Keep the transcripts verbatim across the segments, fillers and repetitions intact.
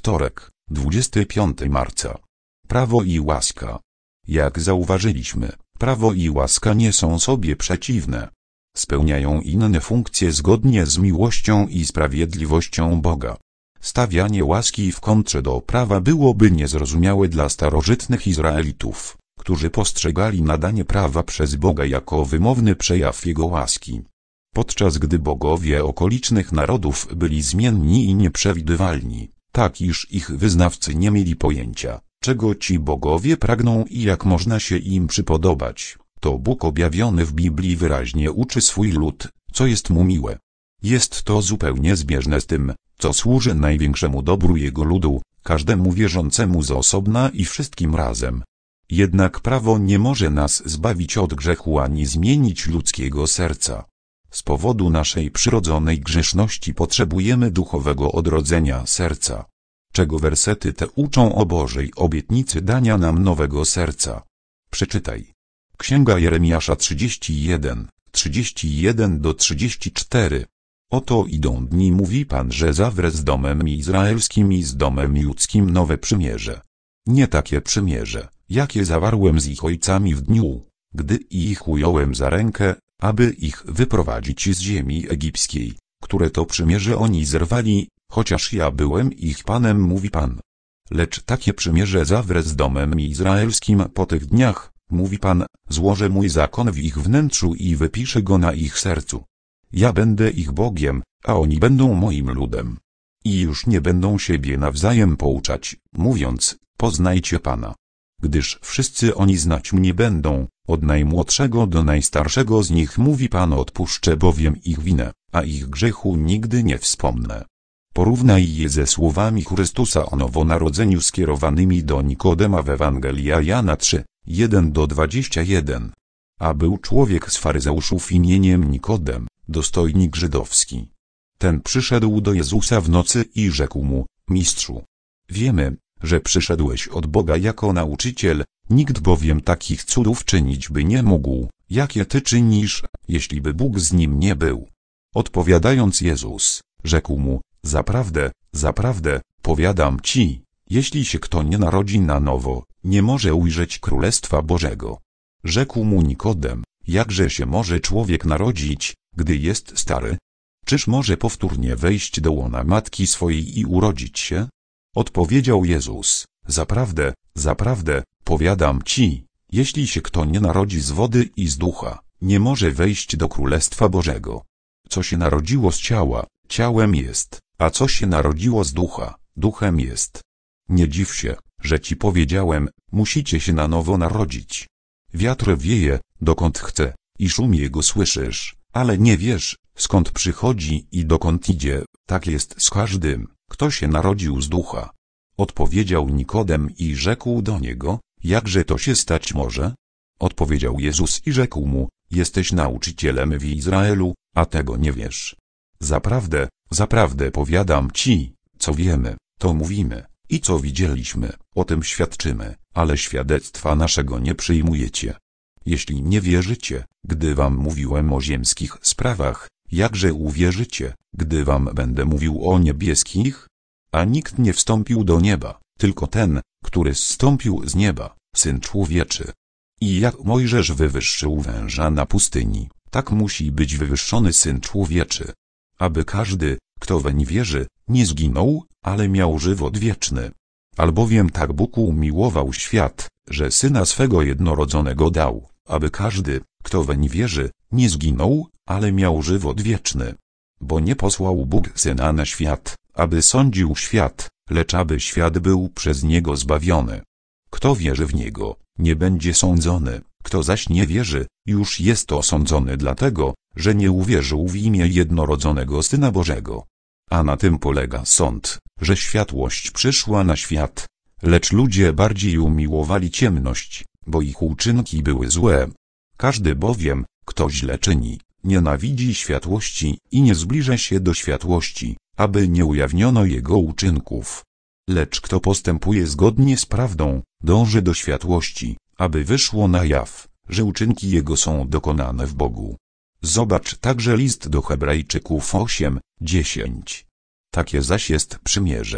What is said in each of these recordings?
Wtorek, dwudziestego piątego marca. Prawo i łaska. Jak zauważyliśmy, prawo i łaska nie są sobie przeciwne. Spełniają inne funkcje zgodnie z miłością i sprawiedliwością Boga. Stawianie łaski w kontrze do prawa byłoby niezrozumiałe dla starożytnych Izraelitów, którzy postrzegali nadanie prawa przez Boga jako wymowny przejaw Jego łaski. Podczas gdy bogowie okolicznych narodów byli zmienni i nieprzewidywalni, tak iż ich wyznawcy nie mieli pojęcia, czego ci bogowie pragną i jak można się im przypodobać, to Bóg objawiony w Biblii wyraźnie uczy swój lud, co jest mu miłe. Jest to zupełnie zbieżne z tym, co służy największemu dobru Jego ludu, każdemu wierzącemu z osobna i wszystkim razem. Jednak prawo nie może nas zbawić od grzechu ani zmienić ludzkiego serca. Z powodu naszej przyrodzonej grzeszności potrzebujemy duchowego odrodzenia serca, czego wersety te uczą o Bożej obietnicy dania nam nowego serca. Przeczytaj. Księga Jeremiasza trzydzieści jeden, trzydzieści jeden do trzydziestu czterech. Oto idą dni, mówi Pan, że zawrę z domem izraelskim i z domem judzkim nowe przymierze. Nie takie przymierze, jakie zawarłem z ich ojcami w dniu, gdy ich ująłem za rękę, aby ich wyprowadzić z ziemi egipskiej, które to przymierze oni zerwali, chociaż ja byłem ich Panem, mówi Pan. Lecz takie przymierze zawrę z domem izraelskim po tych dniach, mówi Pan, złożę mój zakon w ich wnętrzu i wypiszę go na ich sercu. Ja będę ich Bogiem, a oni będą moim ludem. I już nie będą siebie nawzajem pouczać, mówiąc, poznajcie Pana. Gdyż wszyscy oni znać mnie będą, od najmłodszego do najstarszego z nich, mówi Pan, odpuszczę bowiem ich winę, a ich grzechu nigdy nie wspomnę. Porównaj je ze słowami Chrystusa o nowonarodzeniu skierowanymi do Nikodema w Ewangelii Jana trzy, jeden do dwudziestu pierwszego. A był człowiek z faryzeuszów imieniem Nikodem, dostojnik żydowski. Ten przyszedł do Jezusa w nocy i rzekł mu, Mistrzu, wiemy, że przyszedłeś od Boga jako nauczyciel, nikt bowiem takich cudów czynić by nie mógł, jakie ty czynisz, jeśli by Bóg z nim nie był. Odpowiadając Jezus, rzekł mu, zaprawdę, zaprawdę, powiadam ci, jeśli się kto nie narodzi na nowo, nie może ujrzeć Królestwa Bożego. Rzekł mu Nikodem, jakże się może człowiek narodzić, gdy jest stary? Czyż może powtórnie wejść do łona matki swojej i urodzić się? Odpowiedział Jezus, zaprawdę, zaprawdę, powiadam ci, jeśli się kto nie narodzi z wody i z ducha, nie może wejść do Królestwa Bożego. Co się narodziło z ciała, ciałem jest, a co się narodziło z ducha, duchem jest. Nie dziw się, że ci powiedziałem, musicie się na nowo narodzić. Wiatr wieje, dokąd chce, i szum jego słyszysz, ale nie wiesz, skąd przychodzi i dokąd idzie, tak jest z każdym, kto się narodził z ducha. Odpowiedział Nikodem i rzekł do niego, jakże to się stać może? Odpowiedział Jezus i rzekł mu, jesteś nauczycielem w Izraelu, a tego nie wiesz. Zaprawdę, zaprawdę powiadam ci, co wiemy, to mówimy, i co widzieliśmy, o tym świadczymy, ale świadectwa naszego nie przyjmujecie. Jeśli nie wierzycie, gdy wam mówiłem o ziemskich sprawach, jakże uwierzycie, gdy wam będę mówił o niebieskich? A nikt nie wstąpił do nieba, tylko ten, który zstąpił z nieba, Syn Człowieczy. I jak Mojżesz wywyższył węża na pustyni, tak musi być wywyższony Syn Człowieczy, aby każdy, kto weń wierzy, nie zginął, ale miał żywot wieczny. Albowiem tak Bóg umiłował świat, że Syna swego jednorodzonego dał, aby każdy, kto weń wierzy, nie zginął, ale miał żywot wieczny. Bo nie posłał Bóg Syna na świat, aby sądził świat, lecz aby świat był przez Niego zbawiony. Kto wierzy w Niego, nie będzie sądzony, kto zaś nie wierzy, już jest osądzony dlatego, że nie uwierzył w imię jednorodzonego Syna Bożego. A na tym polega sąd, że światłość przyszła na świat, lecz ludzie bardziej umiłowali ciemność, bo ich uczynki były złe. Każdy bowiem, kto źle czyni, nienawidzi światłości i nie zbliża się do światłości, aby nie ujawniono jego uczynków. Lecz kto postępuje zgodnie z prawdą, dąży do światłości, aby wyszło na jaw, że uczynki jego są dokonane w Bogu. Zobacz także list do Hebrajczyków osiem, dziesięć. Takie zaś jest przymierze, które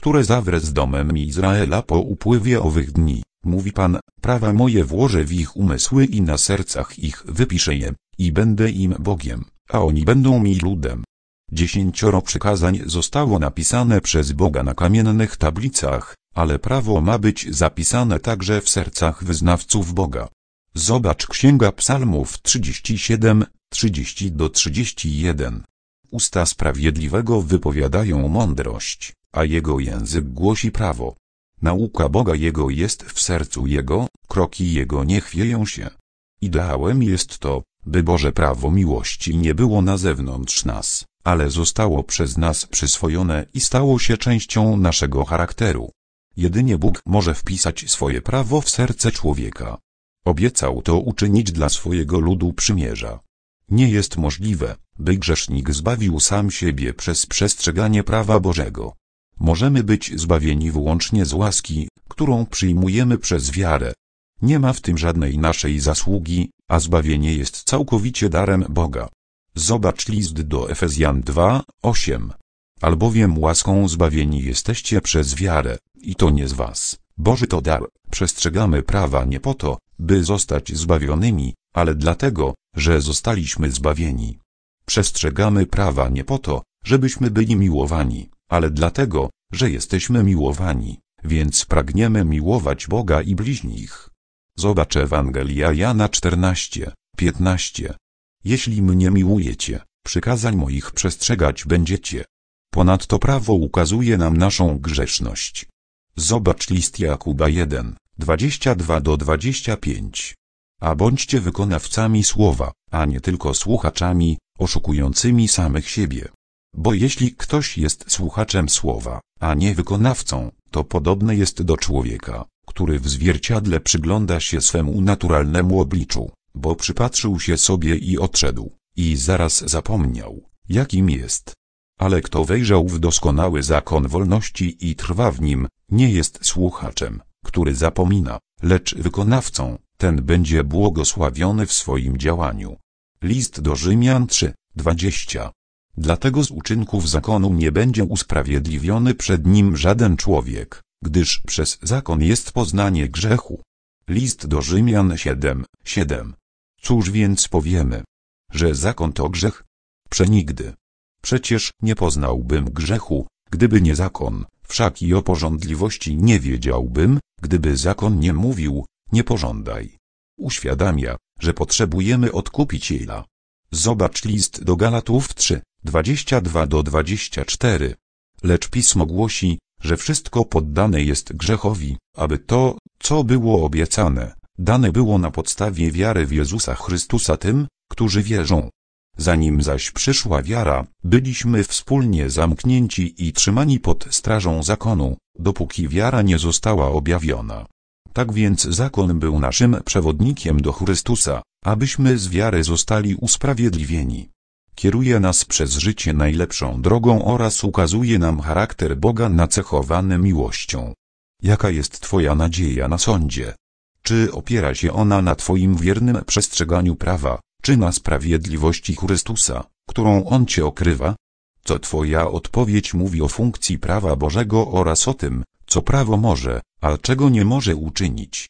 które zawrę z domem Izraela po upływie owych dni, mówi Pan, prawa moje włożę w ich umysły i na sercach ich wypiszę je, i będę im Bogiem, a oni będą mi ludem. Dziesięcioro przykazań zostało napisane przez Boga na kamiennych tablicach, ale prawo ma być zapisane także w sercach wyznawców Boga. Zobacz Księga Psalmów trzydzieści siedem, trzydzieści do trzydziestu jeden. Usta sprawiedliwego wypowiadają mądrość, a jego język głosi prawo. Nauka Boga Jego jest w sercu Jego, kroki Jego nie chwieją się. Ideałem jest to, by Boże prawo miłości nie było na zewnątrz nas, ale zostało przez nas przyswojone i stało się częścią naszego charakteru. Jedynie Bóg może wpisać swoje prawo w serce człowieka. Obiecał to uczynić dla swojego ludu przymierza. Nie jest możliwe, by grzesznik zbawił sam siebie przez przestrzeganie prawa Bożego. Możemy być zbawieni wyłącznie z łaski, którą przyjmujemy przez wiarę. Nie ma w tym żadnej naszej zasługi, a zbawienie jest całkowicie darem Boga. Zobacz list do Efezjan dwa, osiem. Albowiem łaską zbawieni jesteście przez wiarę, i to nie z was, Boży to dar. Przestrzegamy prawa nie po to, by zostać zbawionymi, ale dlatego, że zostaliśmy zbawieni. Przestrzegamy prawa nie po to, żebyśmy byli miłowani, ale dlatego, że jesteśmy miłowani, więc pragniemy miłować Boga i bliźnich. Zobacz Ewangelia Jana czternaście, piętnaście. Jeśli mnie miłujecie, przykazań moich przestrzegać będziecie. Ponadto prawo ukazuje nam naszą grzeszność. Zobacz list Jakuba jeden, dwadzieścia dwa do dwudziestu pięciu. A bądźcie wykonawcami słowa, a nie tylko słuchaczami, oszukującymi samych siebie. Bo jeśli ktoś jest słuchaczem słowa, a nie wykonawcą, to podobny jest do człowieka, który w zwierciadle przygląda się swemu naturalnemu obliczu, bo przypatrzył się sobie i odszedł, i zaraz zapomniał, jakim jest. Ale kto wejrzał w doskonały zakon wolności i trwa w nim, nie jest słuchaczem, który zapomina, lecz wykonawcą, ten będzie błogosławiony w swoim działaniu. List do Rzymian trzy, dwadzieścia. Dlatego z uczynków zakonu nie będzie usprawiedliwiony przed nim żaden człowiek, gdyż przez zakon jest poznanie grzechu. List do Rzymian siedem, siedem. Cóż więc powiemy? Że zakon to grzech? Przenigdy. Przecież nie poznałbym grzechu, gdyby nie zakon, wszak i o pożądliwości nie wiedziałbym, gdyby zakon nie mówił, nie pożądaj. Uświadamia, że potrzebujemy Odkupiciela. Zobacz list do Galatów trzy, dwadzieścia dwa do dwudziestu czterech. Lecz Pismo głosi, że wszystko poddane jest grzechowi, aby to, co było obiecane, dane było na podstawie wiary w Jezusa Chrystusa tym, którzy wierzą. Zanim zaś przyszła wiara, byliśmy wspólnie zamknięci i trzymani pod strażą zakonu, dopóki wiara nie została objawiona. Tak więc zakon był naszym przewodnikiem do Chrystusa, abyśmy z wiary zostali usprawiedliwieni. Kieruje nas przez życie najlepszą drogą oraz ukazuje nam charakter Boga nacechowany miłością. Jaka jest Twoja nadzieja na sądzie? Czy opiera się ona na Twoim wiernym przestrzeganiu prawa, czy na sprawiedliwości Chrystusa, którą On Cię okrywa? Co Twoja odpowiedź mówi o funkcji prawa Bożego oraz o tym, co prawo może, a czego nie może uczynić?